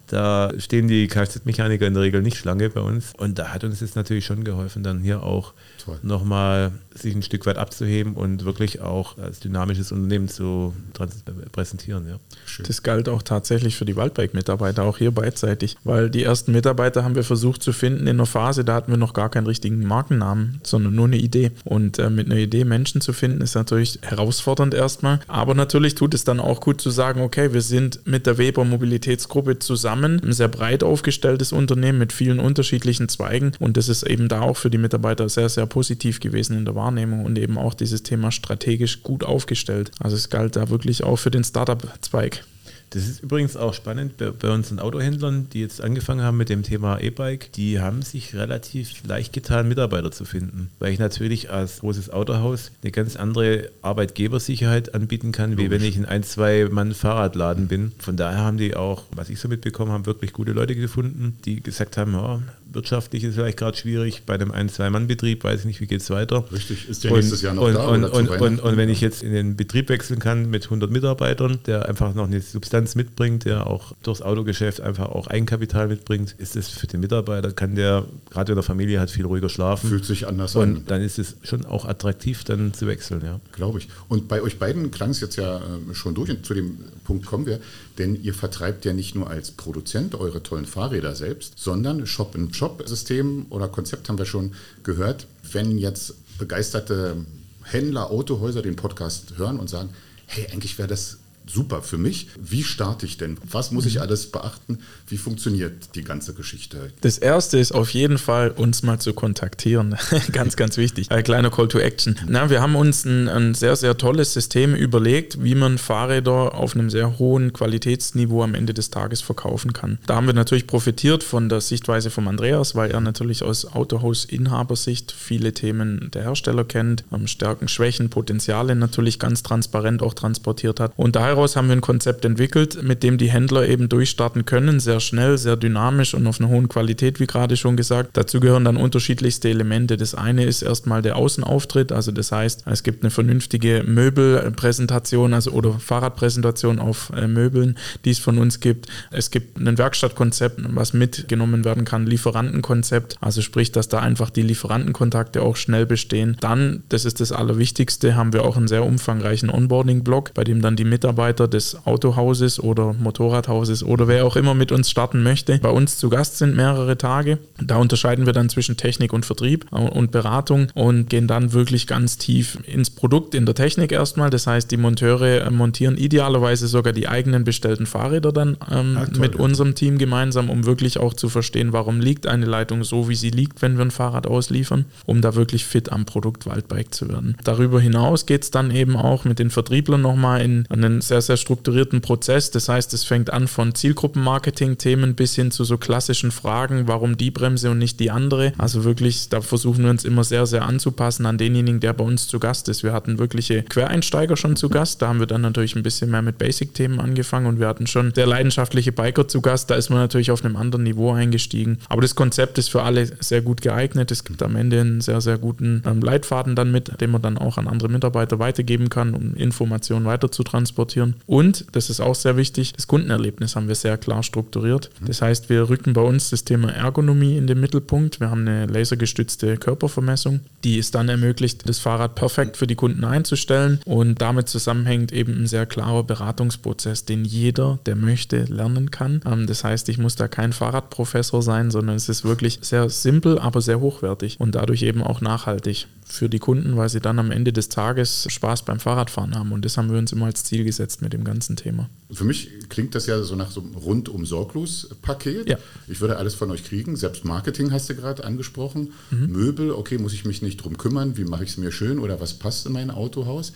Da stehen die Kfz-Mechaniker in der Regel nicht Schlange bei uns. Und da hat uns das natürlich schon geholfen, dann hier auch nochmal sich ein Stück weit abzuheben und wirklich auch als dynamisches Unternehmen zu präsentieren. Ja. Das galt auch tatsächlich für die Waldbike-Mitarbeiter, auch hier beidseitig, weil die ersten Mitarbeiter haben wir versucht zu finden in einer Phase, da hatten wir noch gar keinen richtigen Markennamen, sondern nur eine Idee. Und mit einer Idee Menschen zu finden, ist natürlich herausfordernd erstmal, aber natürlich tut es dann auch gut zu sagen, okay, wir sind mit der Weber Mobilitätsgruppe zusammen, ein sehr breit aufgestelltes Unternehmen mit vielen unterschiedlichen Zweigen und das ist eben da auch für die Mitarbeiter sehr, sehr positiv gewesen in der Wahrnehmung und eben auch dieses Thema strategisch gut aufgestellt. Also es galt da wirklich auch für den Startup-Zweig. Das ist übrigens auch spannend bei unseren Autohändlern, die jetzt angefangen haben mit dem Thema E-Bike. Die haben sich relativ leicht getan, Mitarbeiter zu finden, weil ich natürlich als großes Autohaus eine ganz andere Arbeitgebersicherheit anbieten kann, wie wenn ich ein 1-2-Mann-Fahrradladen bin. Von daher haben die auch, was ich so mitbekommen habe, wirklich gute Leute gefunden, die gesagt haben, ja, wirtschaftlich ist vielleicht gerade schwierig, bei einem 1-2-Mann-Betrieb, weiß ich nicht, wie geht es weiter. Richtig, ist ja nächstes Jahr noch da. Und wenn ich jetzt in den Betrieb wechseln kann mit 100 Mitarbeitern, der einfach noch eine Substanz mitbringt, der auch durchs Autogeschäft einfach auch Eigenkapital mitbringt, ist es für den Mitarbeiter, kann der, gerade wenn er Familie hat, viel ruhiger schlafen. Fühlt sich anders an. Und dann ist es schon auch attraktiv, dann zu wechseln. Ja. Glaube ich. Und bei euch beiden klang es jetzt ja schon durch und zu dem Punkt kommen wir, denn ihr vertreibt ja nicht nur als Produzent eure tollen Fahrräder selbst, sondern Shop-in-Shop-System oder Konzept haben wir schon gehört. Wenn jetzt begeisterte Händler, Autohäuser den Podcast hören und sagen, hey, eigentlich wäre das super für mich. Wie starte ich denn? Was muss ich alles beachten? Wie funktioniert die ganze Geschichte? Das erste ist auf jeden Fall, uns mal zu kontaktieren. Ganz, ganz wichtig. Ein kleiner Call to Action. Wir haben uns ein sehr, sehr tolles System überlegt, wie man Fahrräder auf einem sehr hohen Qualitätsniveau am Ende des Tages verkaufen kann. Da haben wir natürlich profitiert von der Sichtweise von Andreas, weil er natürlich aus Autohaus-Inhabersicht viele Themen der Hersteller kennt, Stärken, Schwächen, Potenziale natürlich ganz transparent auch transportiert hat. Und daher haben wir ein Konzept entwickelt, mit dem die Händler eben durchstarten können, sehr schnell, sehr dynamisch und auf einer hohen Qualität, wie gerade schon gesagt. Dazu gehören dann unterschiedlichste Elemente. Das eine ist erstmal der Außenauftritt, also das heißt, es gibt eine vernünftige Möbelpräsentation, also oder Fahrradpräsentation auf Möbeln, die es von uns gibt. Es gibt ein Werkstattkonzept, was mitgenommen werden kann, Lieferantenkonzept, also sprich, dass da einfach die Lieferantenkontakte auch schnell bestehen. Dann, das ist das Allerwichtigste, haben wir auch einen sehr umfangreichen Onboarding-Blog, bei dem dann die Mitarbeiter des Autohauses oder Motorradhauses oder wer auch immer mit uns starten möchte, bei uns zu Gast sind mehrere Tage. Da unterscheiden wir dann zwischen Technik und Vertrieb und Beratung und gehen dann wirklich ganz tief ins Produkt, in der Technik erstmal. Das heißt, die Monteure montieren idealerweise sogar die eigenen bestellten Fahrräder dann mit unserem Team gemeinsam, um wirklich auch zu verstehen, warum liegt eine Leitung so, wie sie liegt, wenn wir ein Fahrrad ausliefern, um da wirklich fit am Produkt Waldbike zu werden. Darüber hinaus geht es dann eben auch mit den Vertrieblern nochmal in einen sehr, sehr strukturierten Prozess. Das heißt, es fängt an von Zielgruppenmarketing-Themen bis hin zu so klassischen Fragen, warum die Bremse und nicht die andere. Also wirklich, da versuchen wir uns immer sehr, sehr anzupassen an denjenigen, der bei uns zu Gast ist. Wir hatten wirkliche Quereinsteiger schon zu Gast. Da haben wir dann natürlich ein bisschen mehr mit Basic-Themen angefangen und wir hatten schon sehr leidenschaftliche Biker zu Gast. Da ist man natürlich auf einem anderen Niveau eingestiegen. Aber das Konzept ist für alle sehr gut geeignet. Es gibt am Ende einen sehr, sehr guten Leitfaden dann mit, den man dann auch an andere Mitarbeiter weitergeben kann, um Informationen weiter zu transportieren. Und, das ist auch sehr wichtig, das Kundenerlebnis haben wir sehr klar strukturiert. Das heißt, wir rücken bei uns das Thema Ergonomie in den Mittelpunkt. Wir haben eine lasergestützte Körpervermessung, die es dann ermöglicht, das Fahrrad perfekt für die Kunden einzustellen und damit zusammenhängt eben ein sehr klarer Beratungsprozess, den jeder, der möchte, lernen kann. Das heißt, ich muss da kein Fahrradprofessor sein, sondern es ist wirklich sehr simpel, aber sehr hochwertig und dadurch eben auch nachhaltig für die Kunden, weil sie dann am Ende des Tages Spaß beim Fahrradfahren haben und das haben wir uns immer als Ziel gesetzt mit dem ganzen Thema. Für mich klingt das ja so nach so einem rundum sorglos Paket. Ja. Ich würde alles von euch kriegen. Selbst Marketing hast du gerade angesprochen. Möbel, okay, muss ich mich nicht drum kümmern. Wie mache ich es mir schön oder was passt in mein Autohaus?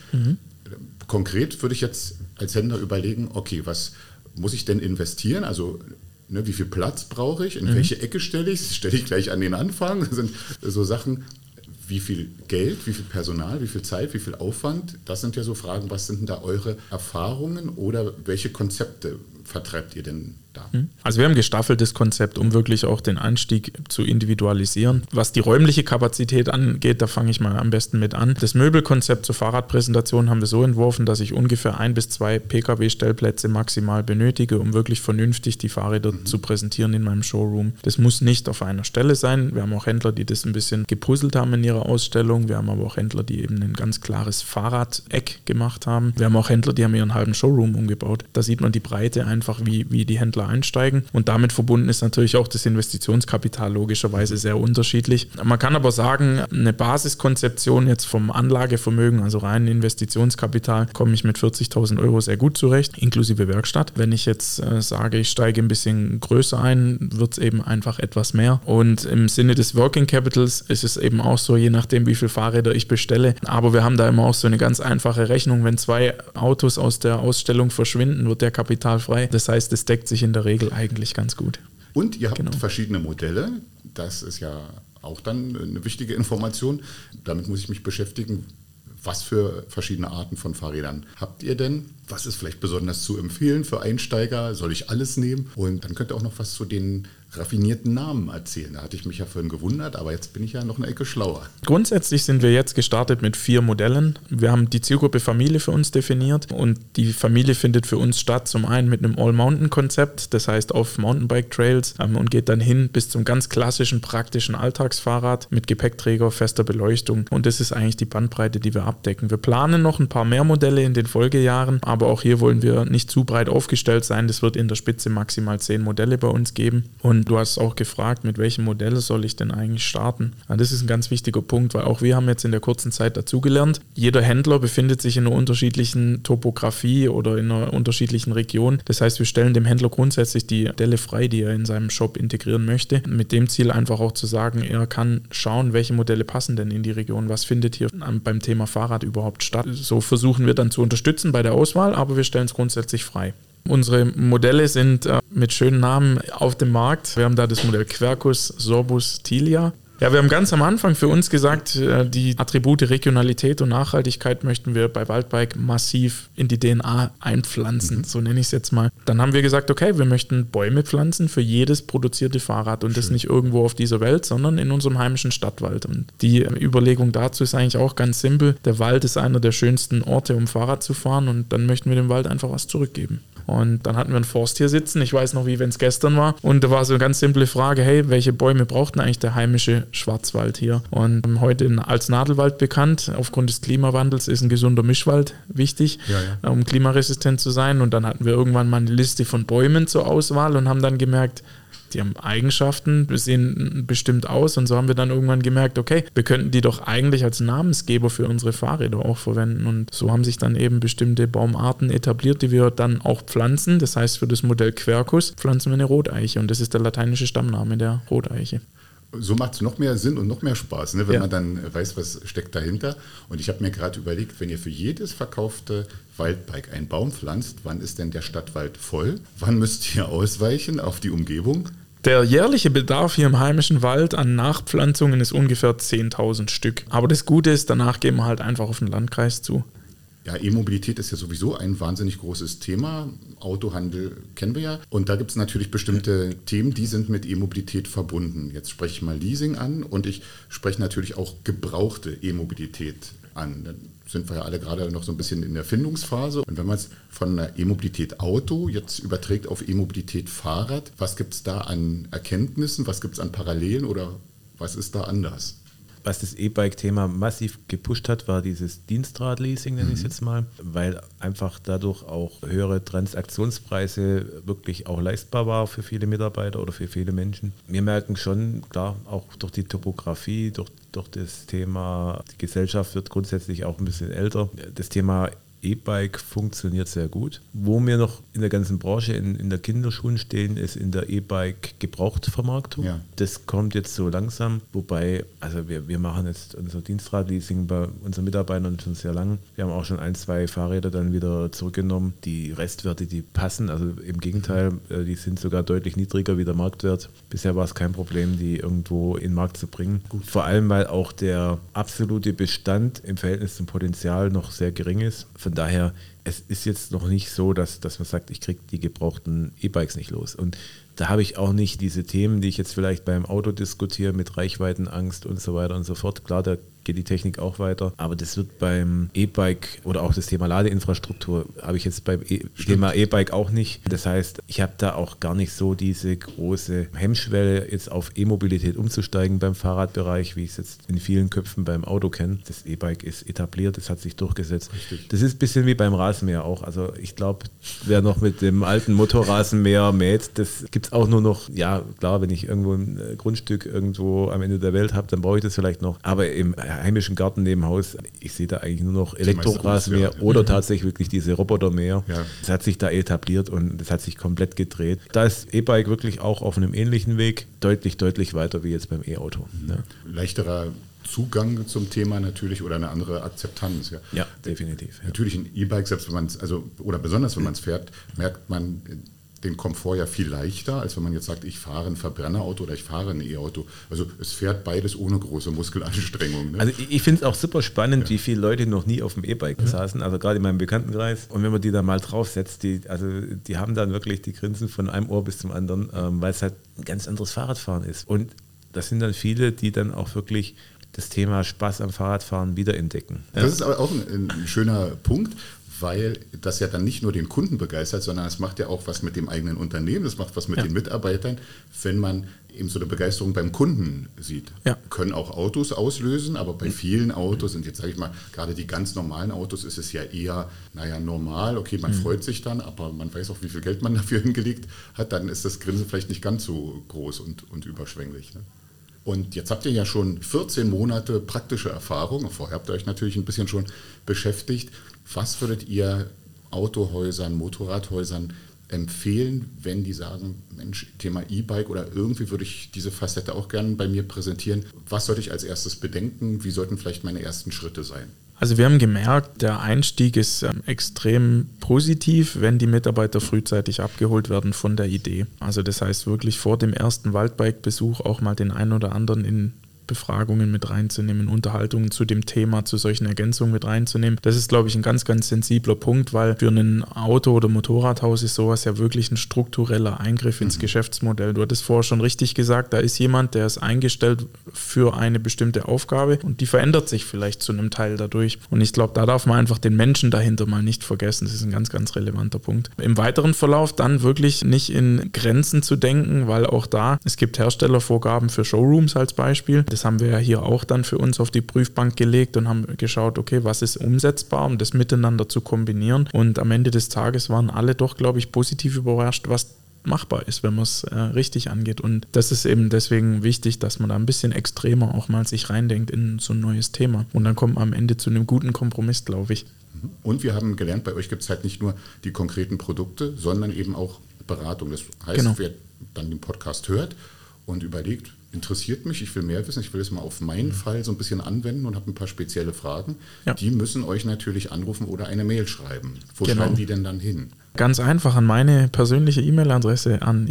Konkret würde ich jetzt als Händler überlegen, okay, was muss ich denn investieren? Also wie viel Platz brauche ich? In welche Ecke stelle ich es? Stelle ich gleich an den Anfang? Das sind so Sachen. Wie viel Geld, wie viel Personal, wie viel Zeit, wie viel Aufwand? Das sind ja so Fragen, was sind denn da eure Erfahrungen oder welche Konzepte vertreibt ihr denn da? Also wir haben ein gestaffeltes Konzept, um wirklich auch den Einstieg zu individualisieren. Was die räumliche Kapazität angeht, da fange ich mal am besten mit an. Das Möbelkonzept zur Fahrradpräsentation haben wir so entworfen, dass ich ungefähr 1 bis 2 Pkw-Stellplätze maximal benötige, um wirklich vernünftig die Fahrräder zu präsentieren in meinem Showroom. Das muss nicht auf einer Stelle sein. Wir haben auch Händler, die das ein bisschen gepuzzelt haben in ihrer Ausstellung. Wir haben aber auch Händler, die eben ein ganz klares Fahrradeck gemacht haben. Wir haben auch Händler, die haben ihren halben Showroom umgebaut. Da sieht man die Breite einfach, wie die Händler einsteigen. Und damit verbunden ist natürlich auch das Investitionskapital logischerweise sehr unterschiedlich. Man kann aber sagen, eine Basiskonzeption jetzt vom Anlagevermögen, also rein Investitionskapital, komme ich mit 40.000 Euro sehr gut zurecht, inklusive Werkstatt. Wenn ich jetzt sage, ich steige ein bisschen größer ein, wird es eben einfach etwas mehr. Und im Sinne des Working Capitals ist es eben auch so, je nachdem, wie viele Fahrräder ich bestelle. Aber wir haben da immer auch so eine ganz einfache Rechnung. Wenn 2 Autos aus der Ausstellung verschwinden, wird der kapitalfrei. Das heißt, es deckt sich in der Regel eigentlich ganz gut. Und ihr habt verschiedene Modelle. Das ist ja auch dann eine wichtige Information. Damit muss ich mich beschäftigen. Was für verschiedene Arten von Fahrrädern habt ihr denn? Was ist vielleicht besonders zu empfehlen für Einsteiger? Soll ich alles nehmen? Und dann könnt ihr auch noch was zu den raffinierten Namen erzählen. Da hatte ich mich ja vorhin gewundert, aber jetzt bin ich ja noch eine Ecke schlauer. Grundsätzlich sind wir jetzt gestartet mit 4 Modellen. Wir haben die Zielgruppe Familie für uns definiert und die Familie findet für uns statt, zum einen mit einem All-Mountain-Konzept, das heißt auf Mountainbike-Trails und geht dann hin bis zum ganz klassischen, praktischen Alltagsfahrrad mit Gepäckträger, fester Beleuchtung und das ist eigentlich die Bandbreite, die wir abdecken. Wir planen noch ein paar mehr Modelle in den Folgejahren, aber auch hier wollen wir nicht zu breit aufgestellt sein. Das wird in der Spitze maximal 10 Modelle bei uns geben und du hast auch gefragt, mit welchem Modell soll ich denn eigentlich starten? Das ist ein ganz wichtiger Punkt, weil auch wir haben jetzt in der kurzen Zeit dazugelernt. Jeder Händler befindet sich in einer unterschiedlichen Topografie oder in einer unterschiedlichen Region. Das heißt, wir stellen dem Händler grundsätzlich die Modelle frei, die er in seinem Shop integrieren möchte. Mit dem Ziel einfach auch zu sagen, er kann schauen, welche Modelle passen denn in die Region. Was findet hier beim Thema Fahrrad überhaupt statt? So versuchen wir dann zu unterstützen bei der Auswahl, aber wir stellen es grundsätzlich frei. Unsere Modelle sind mit schönen Namen auf dem Markt. Wir haben da das Modell Quercus, Sorbus, Tilia. Ja, wir haben ganz am Anfang für uns gesagt, die Attribute Regionalität und Nachhaltigkeit möchten wir bei Waldbike massiv in die DNA einpflanzen, so nenne ich es jetzt mal. Dann haben wir gesagt, okay, wir möchten Bäume pflanzen für jedes produzierte Fahrrad und das nicht irgendwo auf dieser Welt, sondern in unserem heimischen Stadtwald. Und die Überlegung dazu ist eigentlich auch ganz simpel. Der Wald ist einer der schönsten Orte, um Fahrrad zu fahren und dann möchten wir dem Wald einfach was zurückgeben. Und dann hatten wir einen Forst hier sitzen, ich weiß noch, wie wenn es gestern war. Und da war so eine ganz simple Frage, hey, welche Bäume braucht denn eigentlich der heimische Schwarzwald hier? Und heute als Nadelwald bekannt, aufgrund des Klimawandels ist ein gesunder Mischwald wichtig, um klimaresistent zu sein. Und dann hatten wir irgendwann mal eine Liste von Bäumen zur Auswahl und haben dann gemerkt, die haben Eigenschaften, sehen bestimmt aus und so haben wir dann irgendwann gemerkt, okay, wir könnten die doch eigentlich als Namensgeber für unsere Fahrräder auch verwenden und so haben sich dann eben bestimmte Baumarten etabliert, die wir dann auch pflanzen. Das heißt, für das Modell Quercus pflanzen wir eine Roteiche und das ist der lateinische Stammname der Roteiche. So macht es noch mehr Sinn und noch mehr Spaß, ne, wenn man dann weiß, was steckt dahinter. Und ich habe mir gerade überlegt, wenn ihr für jedes verkaufte Waldbike einen Baum pflanzt, wann ist denn der Stadtwald voll? Wann müsst ihr ausweichen auf die Umgebung? Der jährliche Bedarf hier im heimischen Wald an Nachpflanzungen ist ungefähr 10.000 Stück. Aber das Gute ist, danach gehen wir halt einfach auf den Landkreis zu. Ja, E-Mobilität ist ja sowieso ein wahnsinnig großes Thema. Autohandel kennen wir ja. Und da gibt es natürlich bestimmte Themen, die sind mit E-Mobilität verbunden. Jetzt spreche ich mal Leasing an und ich spreche natürlich auch gebrauchte E-Mobilität an. Da sind wir ja alle gerade noch so ein bisschen in der Findungsphase. Und wenn man es von einer E-Mobilität Auto jetzt überträgt auf E-Mobilität Fahrrad, was gibt es da an Erkenntnissen, was gibt es an Parallelen oder was ist da anders? Was das E-Bike-Thema massiv gepusht hat, war dieses Dienstrad-Leasing, nenne ich es jetzt mal, weil einfach dadurch auch höhere Transaktionspreise wirklich auch leistbar war für viele Mitarbeiter oder für viele Menschen. Wir merken schon, klar, auch durch die Topografie, durch das Thema, die Gesellschaft wird grundsätzlich auch ein bisschen älter. Das Thema E-Bike funktioniert sehr gut. Wo wir noch in der ganzen Branche in der Kinderschuhen stehen, ist in der E-Bike-Gebrauchtvermarktung. Ja. Das kommt jetzt so langsam, wobei, also wir machen jetzt unser Dienstradleasing bei unseren Mitarbeitern schon sehr lang. Wir haben auch schon 1, 2 Fahrräder dann wieder zurückgenommen. Die Restwerte, die passen, also im Gegenteil, die sind sogar deutlich niedriger wie der Marktwert. Bisher war es kein Problem, die irgendwo in den Markt zu bringen. Gut. Vor allem, weil auch der absolute Bestand im Verhältnis zum Potenzial noch sehr gering ist. Von von daher, es ist jetzt noch nicht so, dass man sagt, ich kriege die gebrauchten E-Bikes nicht los. Und da habe ich auch nicht diese Themen, die ich jetzt vielleicht beim Auto diskutiere mit Reichweitenangst und so weiter und so fort. Klar, da geht die Technik auch weiter, aber das wird beim E-Bike oder auch das Thema Ladeinfrastruktur habe ich jetzt beim Thema E-Bike auch nicht. Das heißt, ich habe da auch gar nicht so diese große Hemmschwelle, jetzt auf E-Mobilität umzusteigen beim Fahrradbereich, wie ich es jetzt in vielen Köpfen beim Auto kenne. Das E-Bike ist etabliert, das hat sich durchgesetzt. Richtig. Das ist ein bisschen wie beim Rasenmäher auch. Also ich glaube, wer noch mit dem alten Motorrasenmäher mäht, das gibt es auch nur noch, ja klar, wenn ich irgendwo ein Grundstück irgendwo am Ende der Welt habe, dann brauche ich das vielleicht noch. Aber im heimischen Garten neben Haus, ich sehe da eigentlich nur noch Elektrorasenmäher oder tatsächlich wirklich diese Robotermäher. Ja. Das hat sich da etabliert und das hat sich komplett gedreht. Da ist E-Bike wirklich auch auf einem ähnlichen Weg, deutlich, deutlich weiter wie jetzt beim E-Auto. Ja. Leichterer Zugang zum Thema natürlich oder eine andere Akzeptanz. Ja, definitiv. Ja. Natürlich ein E-Bike, selbst wenn man es, oder besonders wenn man es fährt, merkt man den Komfort ja viel leichter, als wenn man jetzt sagt, ich fahre ein Verbrennerauto oder ich fahre ein E-Auto. Also es fährt beides ohne große Muskelanstrengung. Ne? Also ich finde es auch super spannend, wie viele Leute noch nie auf dem E-Bike saßen, also gerade in meinem Bekanntenkreis. Und wenn man die da mal draufsetzt, die haben dann wirklich die Grinsen von einem Ohr bis zum anderen, weil es halt ein ganz anderes Fahrradfahren ist. Und das sind dann viele, die dann auch wirklich das Thema Spaß am Fahrradfahren wiederentdecken. Das ist aber auch ein schöner Punkt, weil das ja dann nicht nur den Kunden begeistert, sondern es macht ja auch was mit dem eigenen Unternehmen, es macht was mit den Mitarbeitern, wenn man eben so eine Begeisterung beim Kunden sieht. Ja. Können auch Autos auslösen, aber bei vielen Autos, und jetzt sage ich mal, gerade die ganz normalen Autos ist es ja eher, normal, okay, man freut sich dann, aber man weiß auch, wie viel Geld man dafür hingelegt hat, dann ist das Grinsen vielleicht nicht ganz so groß und überschwänglich. Ne? Und jetzt habt ihr ja schon 14 Monate praktische Erfahrung. Vorher habt ihr euch natürlich ein bisschen schon beschäftigt. Was würdet ihr Autohäusern, Motorradhäusern empfehlen, wenn die sagen, Mensch, Thema E-Bike oder irgendwie würde ich diese Facette auch gerne bei mir präsentieren. Was sollte ich als erstes bedenken? Wie sollten vielleicht meine ersten Schritte sein? Also wir haben gemerkt, der Einstieg ist extrem positiv, wenn die Mitarbeiter frühzeitig abgeholt werden von der Idee. Also das heißt wirklich vor dem ersten Waldbike-Besuch auch mal den einen oder anderen in Befragungen mit reinzunehmen, Unterhaltungen zu dem Thema, zu solchen Ergänzungen mit reinzunehmen. Das ist, glaube ich, ein ganz, ganz sensibler Punkt, weil für ein Auto- oder Motorradhaus ist sowas ja wirklich ein struktureller Eingriff ins Geschäftsmodell. Du hattest vorher schon richtig gesagt, da ist jemand, der ist eingestellt für eine bestimmte Aufgabe und die verändert sich vielleicht zu einem Teil dadurch. Und ich glaube, da darf man einfach den Menschen dahinter mal nicht vergessen. Das ist ein ganz, ganz relevanter Punkt. Im weiteren Verlauf dann wirklich nicht in Grenzen zu denken, weil auch da, es gibt Herstellervorgaben für Showrooms als Beispiel. Das haben wir ja hier auch dann für uns auf die Prüfbank gelegt und haben geschaut, okay, was ist umsetzbar, um das miteinander zu kombinieren. Und am Ende des Tages waren alle doch, glaube ich, positiv überrascht, was machbar ist, wenn man es richtig angeht. Und das ist eben deswegen wichtig, dass man da ein bisschen extremer auch mal sich reindenkt in so ein neues Thema. Und dann kommt man am Ende zu einem guten Kompromiss, glaube ich. Und wir haben gelernt, bei euch gibt es halt nicht nur die konkreten Produkte, sondern eben auch Beratung. Das heißt, wer dann den Podcast hört und überlegt, interessiert mich, ich will mehr wissen, ich will es mal auf meinen Fall so ein bisschen anwenden und habe ein paar spezielle Fragen. Ja. Die müssen euch natürlich anrufen oder eine Mail schreiben. Wo schreiben die denn dann hin? Ganz einfach an meine persönliche E-Mail-Adresse an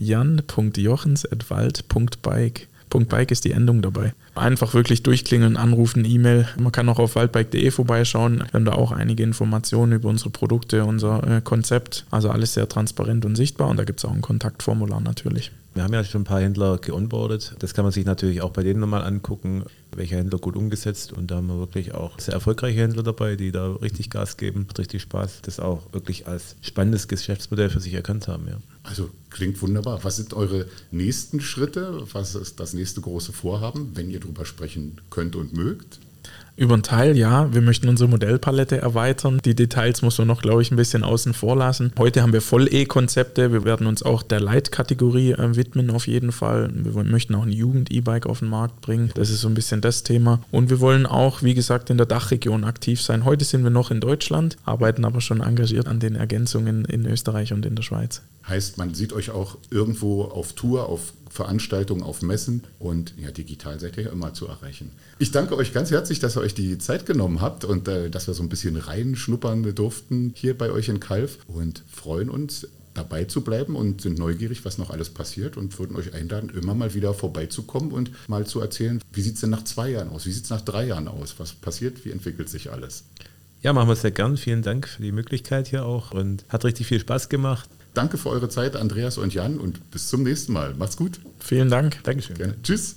jan.jochens@wald.bike. .bike ist die Endung dabei. Einfach wirklich durchklingeln, anrufen, E-Mail. Man kann auch auf waldbike.de vorbeischauen. Wir haben da auch einige Informationen über unsere Produkte, unser Konzept. Also alles sehr transparent und sichtbar und da gibt es auch ein Kontaktformular natürlich. Wir haben ja schon ein paar Händler geonboardet. Das kann man sich natürlich auch bei denen nochmal angucken, welcher Händler gut umgesetzt. Und da haben wir wirklich auch sehr erfolgreiche Händler dabei, die da richtig Gas geben, macht richtig Spaß, das auch wirklich als spannendes Geschäftsmodell für sich erkannt haben. Ja. Also klingt wunderbar. Was sind eure nächsten Schritte? Was ist das nächste große Vorhaben, wenn ihr drüber sprechen könnt und mögt? Über einen Teil, ja. Wir möchten unsere Modellpalette erweitern. Die Details muss man noch, glaube ich, ein bisschen außen vor lassen. Heute haben wir Voll-E-Konzepte. Wir werden uns auch der Light-Kategorie widmen auf jeden Fall. Wir möchten auch ein Jugend-E-Bike auf den Markt bringen. Das ist so ein bisschen das Thema. Und wir wollen auch, wie gesagt, in der Dachregion aktiv sein. Heute sind wir noch in Deutschland, arbeiten aber schon engagiert an den Ergänzungen in Österreich und in der Schweiz. Heißt, man sieht euch auch irgendwo auf Tour, auf Veranstaltungen, auf Messen und ja, digital seid ihr ja immer zu erreichen. Ich danke euch ganz herzlich, dass ihr euch die Zeit genommen habt und dass wir so ein bisschen reinschnuppern durften hier bei euch in Calw und freuen uns, dabei zu bleiben und sind neugierig, was noch alles passiert und würden euch einladen, immer mal wieder vorbeizukommen und mal zu erzählen, wie sieht es denn nach 2 Jahren aus, wie sieht es nach 3 Jahren aus, was passiert, wie entwickelt sich alles? Ja, machen wir sehr gern. Vielen Dank für die Möglichkeit hier auch und hat richtig viel Spaß gemacht. Danke für eure Zeit, Andreas und Jan, und bis zum nächsten Mal. Macht's gut. Vielen Dank. Dankeschön. Gerne. Tschüss.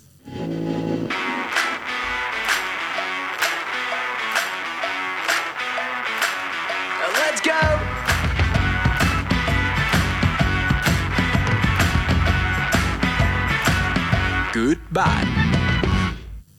Let's go! Goodbye.